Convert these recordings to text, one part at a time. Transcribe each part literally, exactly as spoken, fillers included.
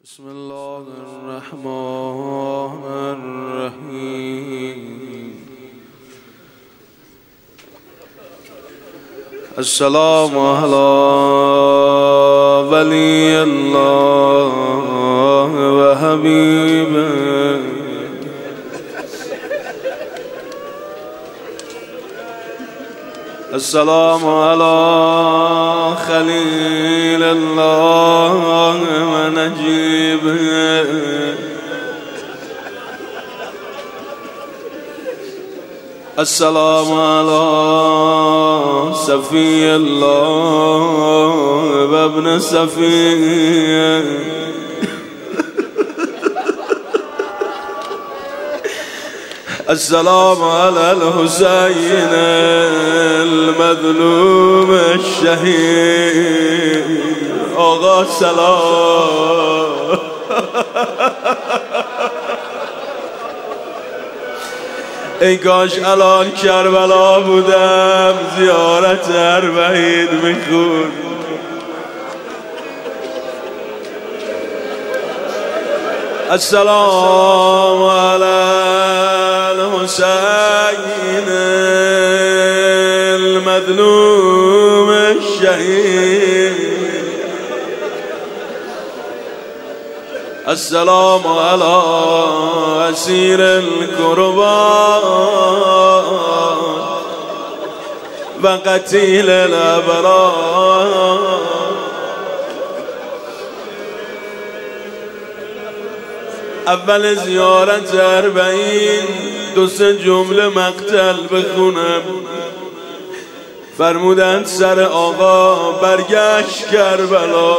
بسم الله الرحمن الرحیم. السلام علی ولی الله و حبیبه. السلام علی خلیل الله و نجیبه. السلام علی صفی الله و ابن صفیه. السلام على الحسين المظلوم الشهيد. آقا سلام. ای کاش الان کربلا بودم زیارت اربعین میخون. السلام على الحسين المظلوم الشهيد. السلام على أسير الكربات وقتيل الأبرار. اول زیارت اربعین دو سه جمله مقتل بخونم. فرمودند سر آقا برگشت کربلا.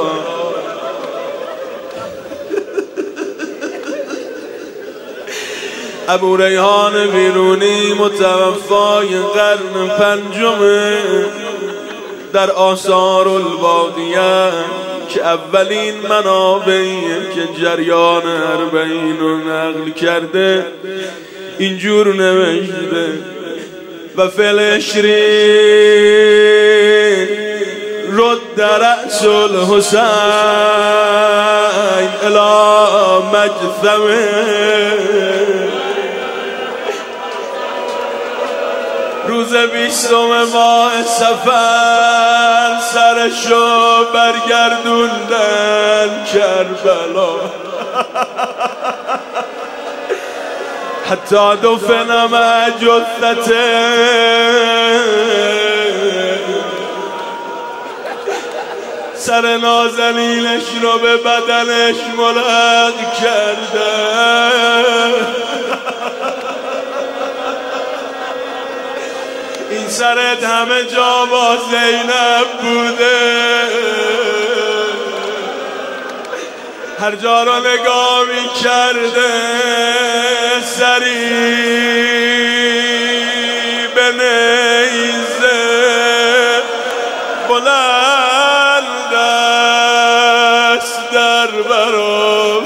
ابو ریحان بیرونی متوفای قرن پنجمه در آثار البادیه که اولین منابعی که جریان اربعین رو نقل کرده اینجور نوشته: و فل عشرین رد رأس الحسین الی مجثمه. روز بیستم ماه سفر سرشو برگردوندن کربلا. حتی دفنم جثته سر نازنینش رو به بدنش ملق کرده. این سرت همه جا با زینب بوده. هر جا رو نگاه می کرده سری به نیزه بلند است در برام.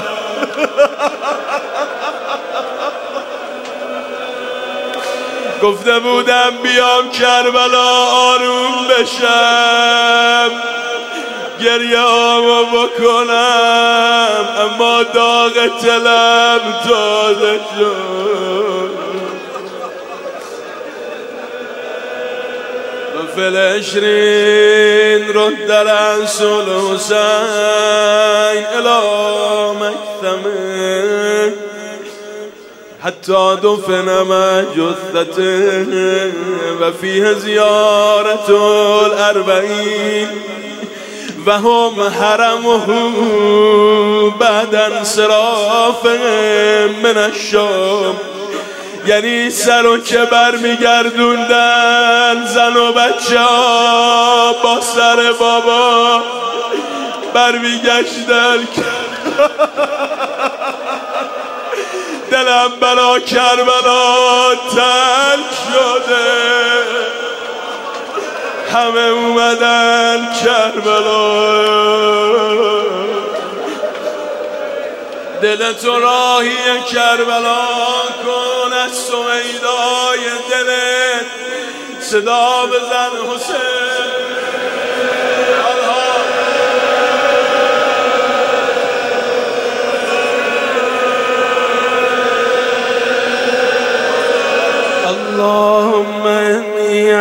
گفته بودم بیام کربلا آروم بشم گریه آمو بکنم، اما داغ تلم تازه شد. و فی العشرین رد رأس الحسین الی مجثمه حتی دفنم جثته و فیه زیارت الاربعین و هم حرمه بعد انصراف من الشام. یعنی سر و که برمیگردوندن زن و بچه ها با سر بابا برمیگشتن. دلم برا کربلا تنگ شده. همه اومدن کربلا. دل تو راهی کربلا کن، از سویدای دلت صدا بزن حسین.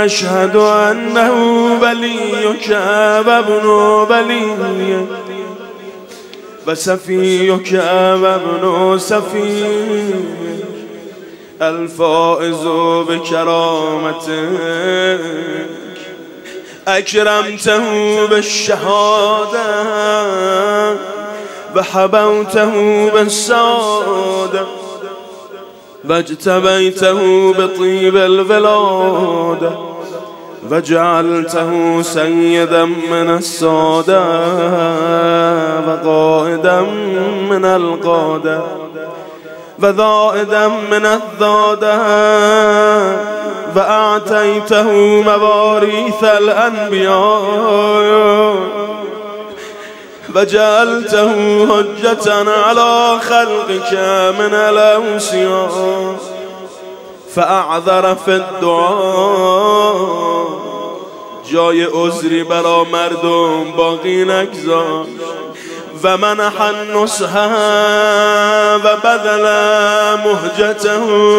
اشهد انه ولیک و ابن ولیک و صفیک و ابن صفیک الفائز بکرامتک اکرمته بالشهاده و حبوته بالسعاده و اجتبیته بطیب الولاده و جعلته سیدا من الساده و قائدا من القاده و ذائدا من الذاده و اعطیته مواریث الانبیاء و جعلته حجة على خلقك من الاوصیاء فاعذر فی الدعاء جای عذری برا مردم باقی نگذاشت و منح النصح و بذل مهجته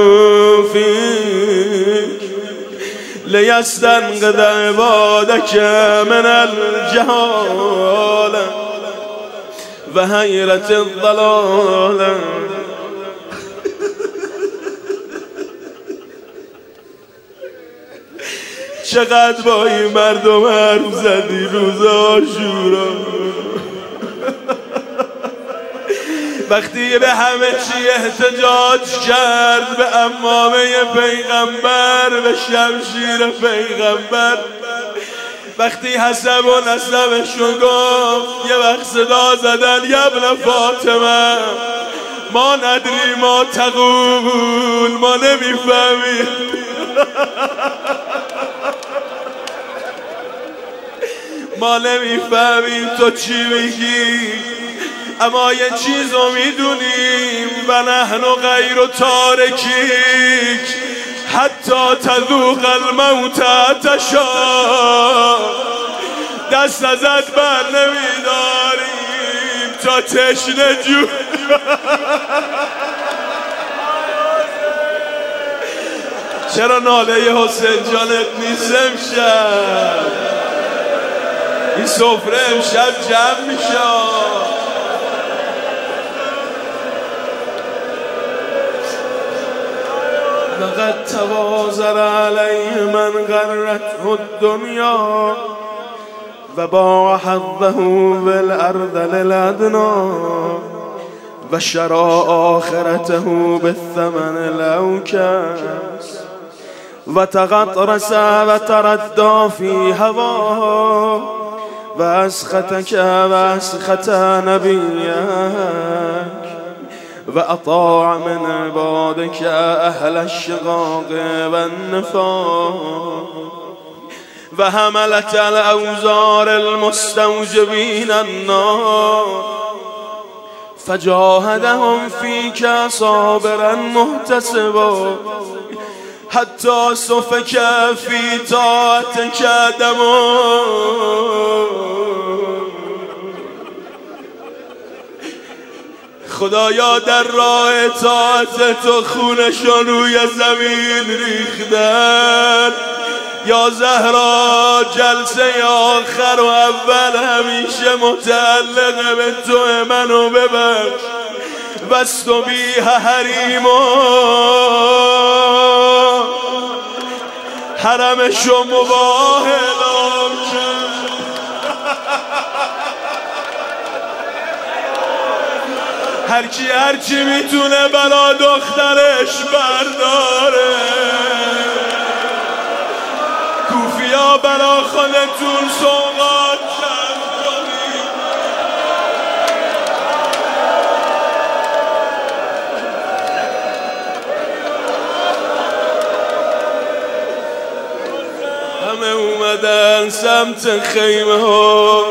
فیک لیستنقذ عبادك من الجهاله و حیرت الضلاله. چقدر با این مردم حرف زدی روز عاشورا، وقتی به همه چی احتجاج کرد، به عمامه پیغمبر، به شمشیر پیغمبر، وقتی حسب و نسبشو گفت یه وقت صدا زدن یا ابن فاطمه ما ندری ما تقول، ما نمیفهمیم ما نمیفهمیم تو چی میگی، اما یه چیزو میدونیم و نحن غیر و تارکیک حتی تذوق الموت تشا، دست ازت بر نمیداریم تا تشنه جو. چرا ناله حسین جانت نیست امشب؟ این سفره امشب جمع میشه. لقد توازر علیه من غرته الدنیا و باع حظه بالارض للادنا و شرا آخرته بالثمن الاوکس و تغطرس و تردى فی هواه و اسختک و اسخت نبیک و اطاع من عبادك اهل الشقاق و النفاق و حملت الاوزار المستوجبین النار فجاهدهم فيك صابرا محتسبا حتى سفك في طاعتك دما. خدایا در راه اطاعت تو خونشان روی زمین ریختن. یا زهرا جلسه آخر و اول همیشه متعلق به تو، منو ببخش. واستبیح حریما حرمشو مباح اعلام کرد. هرکی هرچی میتونه بلا دخترش برداره. کوفیا بلا خودتون سوغات کم کنید. همه اومدن سمت خیمه ها.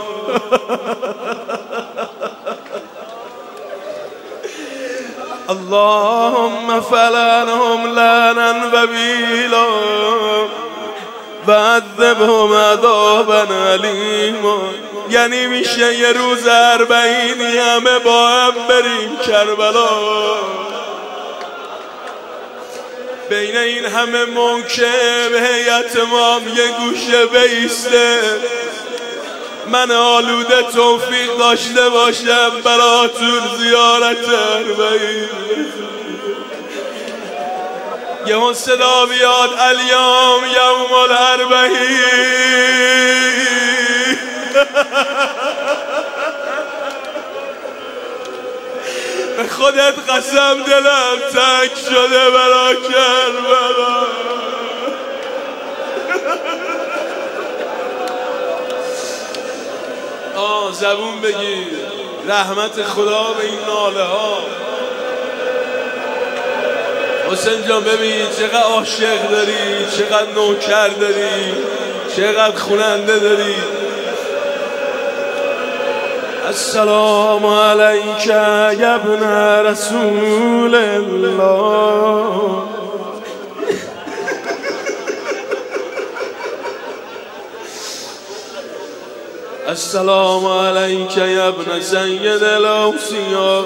اللهم فلعنهم لعنا وبیلا و عذبهم عذابا علیما. یعنی میشه یه روز اربعینی همه با هم بریم کربلا. بین این همه موکب هیئت امام یه گوشه بیسته، من آلوده توفیق داشته باشم براتون زیارت اربعین. یه اون صدا بیاد الیوم یوم الاربعین. به خودت قسم دلم تک شده برا کربلا. آه زبون بگیر رحمت خدا به این ناله ها. حسین جان ببین چقدر عاشق داری، چقدر نوکر داری، چقدر خوننده داری. السلام علیک یا ابن رسول الله. السلام علیک یا ابن سید الاوصیاء.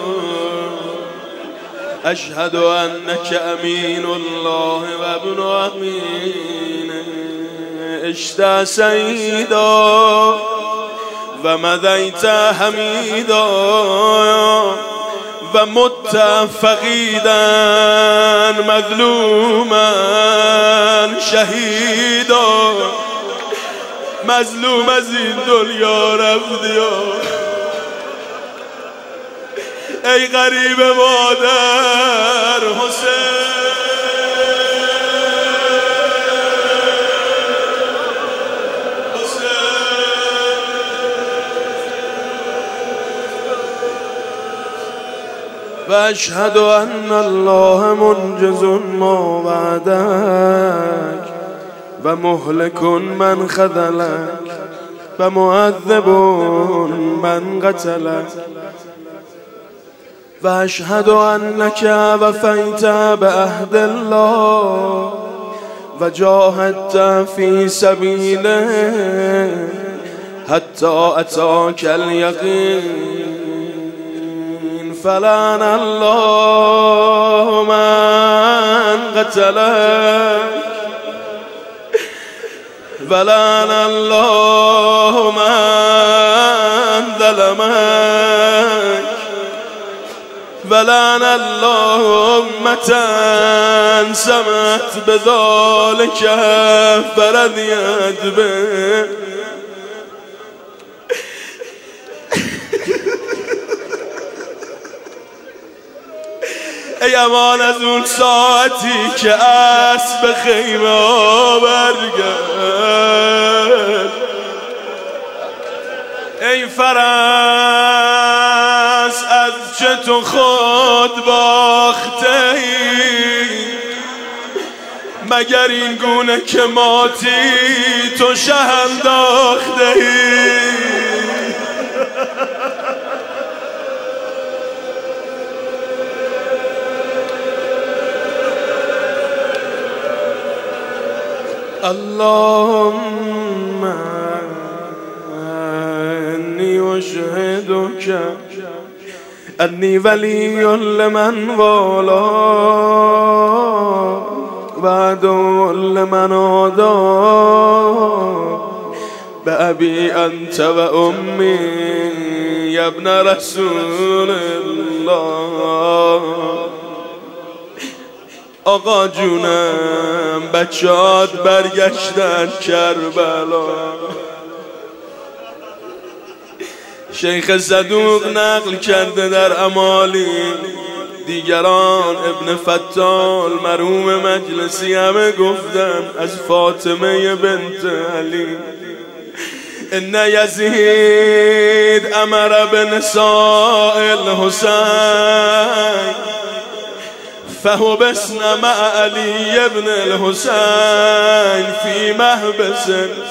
اشهد انک امین الله و ابن امین. اشت سیدا و مدیت حمیدا و مت فقیدا مظلوما شهیدا. مظلوم از این دنیا رفتی ای غریب مادر حسین. و اشهد ان الله منجز ما وعدک و مهلک من خذلک و معذب من قتلک. و اشهد انک وفیت بعهد الله و جاهدت فی سبیله حتی اتاک الیقین. فلعن الله من قتلک ولعن الله من ظلمک ولعن الله امة سمت بذلك فرضیت به. ای امان از اون ساعتی که اسب خیمه ها برگرد. ای فرس از چه تو خود باخته ای، مگر این گونه که ماتی تو شه انداخته ای. اللهم انی اشهدک انی ولی لمن والا و عدو لمن عادا بأبی انت و امی یا ابن رسول الله. آقا جونم بچه‌هات برگشتن کربلا. شیخ صدوق نقل کرده در امالی، دیگران ابن فتال مرحوم مجلسی همه گفتن از فاطمه بنت علی. ان یزید امر بنساء الحسین فحبسن مع علی ابن الحسین فی محبس.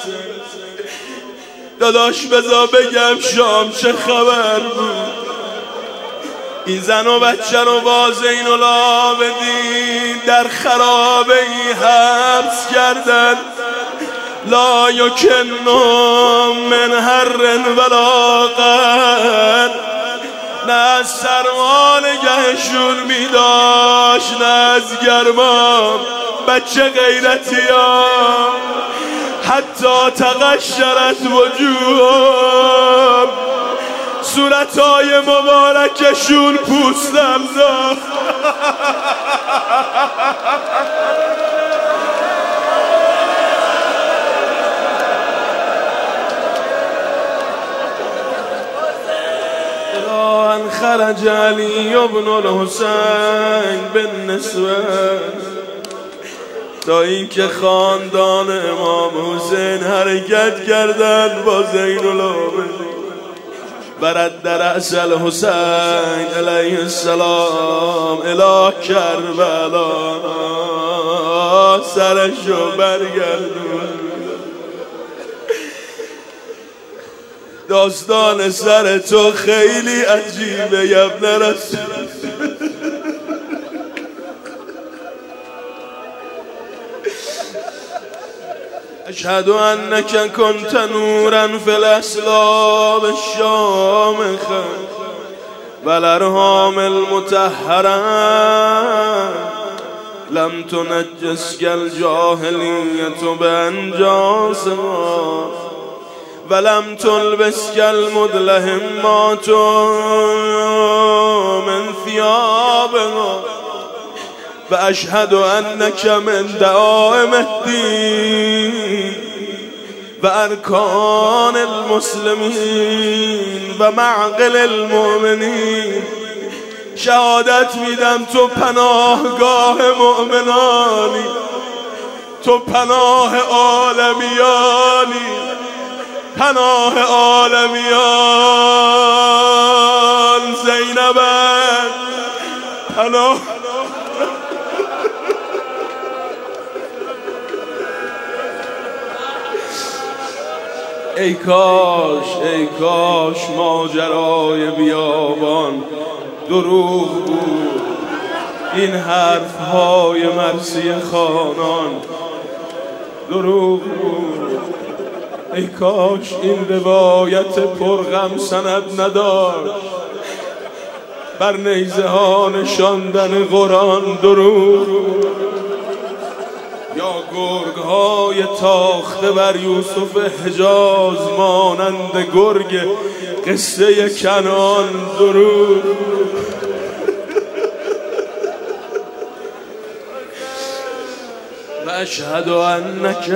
داداش بذار بگم شام چه خبر بود. این زن و بچه رو با زین العابدین در خرابه ای حبس کردن. لا یکنهم من هر ولا قر نه از سرما نگهشون میداشت، نه از گرما بچه غیرتی ها. حتی تقشرت وجوههم، صورتهای مبارکشون پوست انداخت. ان خرج علی ابن الحسین بالنسوه، تا اینکه خاندان امام حسین حرکت کردن با زین العابدین. برد رأس الحسین علیه السلام الی کربلا، سرشو برگردون. داستان سر تو خیلی عجیبه یا ابن رسول. اشهد انک کنت نورا فی الاسلاب الشامخه والارحام المطهره، لم تنجسک الجاهلیة بانجاسها ولم تلبسك المدلهمات من ثيابها، وأشهد أنك من دعائم الدين وأركان المسلمين ومعقل المؤمنين. شهادت میدم تو پناهگاه مؤمنانی، تو پناه عالمیانی، پناه عالمیان. زینب پناه ای کاش ای کاش ماجرای بیابان دروغ بود، این حرف های مرسی خانان دروغ بود. ای کاش این روایت پرغم سند نداشت، بر نیزه ها نشاندن قرآن دروغ، یا گرگ های تاخته بر یوسف حجاز مانند گرگ قصه کنان دروغ. و اشهد انک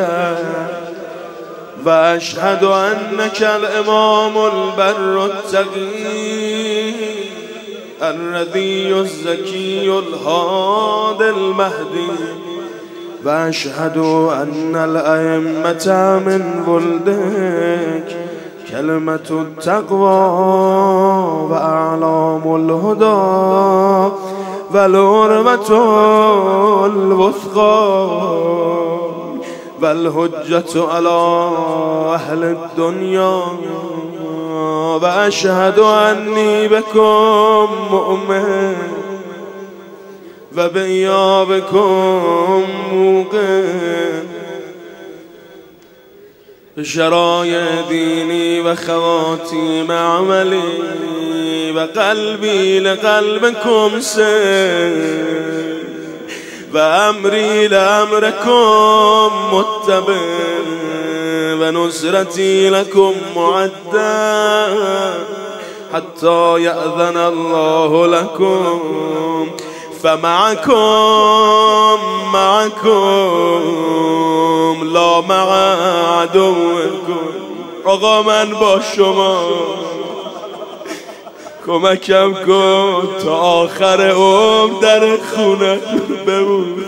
و اشهد انک الامام البر التقی الرضی الزکی الهادی المهدی، و اشهد ان الائمة من ولدک کلمة التقوى و اعلام الهدى و العروة الوثقى و الحجة على اهل الدنیا، و اشهد انی بکم مؤمن و بإیابکم موقن. شرایع دینی و خواتیم عملی و قلبی لقلبکم سر و امری لامرکم متبع و نصرتی لکم معده حتی یأذن الله لکم، فمعکم معکم لا مع عدوکم. آقا من با شما، کمکم کن تا آخر عمر در خونه بمون.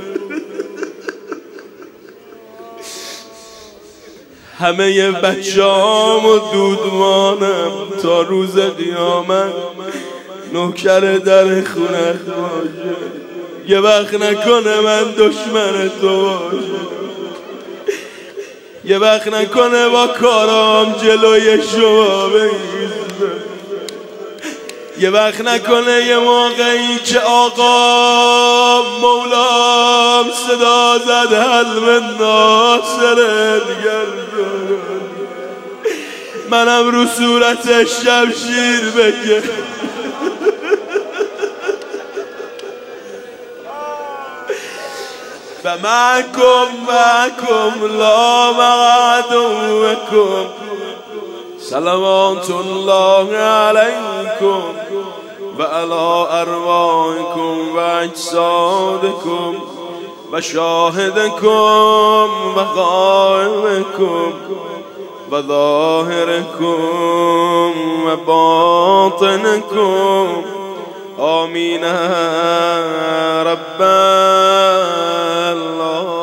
همه بچه‌ام و دودمانم تا روز قیامت نوکر در خونه باشه. یه وقت نکنه من دشمن تو باشه، یه وقت نکنه با کارام جلوی شما بگیزه، یه وقت نکنه یه موقعی که آقا مولام صدا زد حل من ناصره دیگر منم رو صورتش شمشیر بگه. فمعكم معكم لا مع عدوكم صلوات الله عليكم وعلى أرواحكم وأجسادكم وشاهدكم وغائبكم وظاهركم وباطنكم آمين رب الله.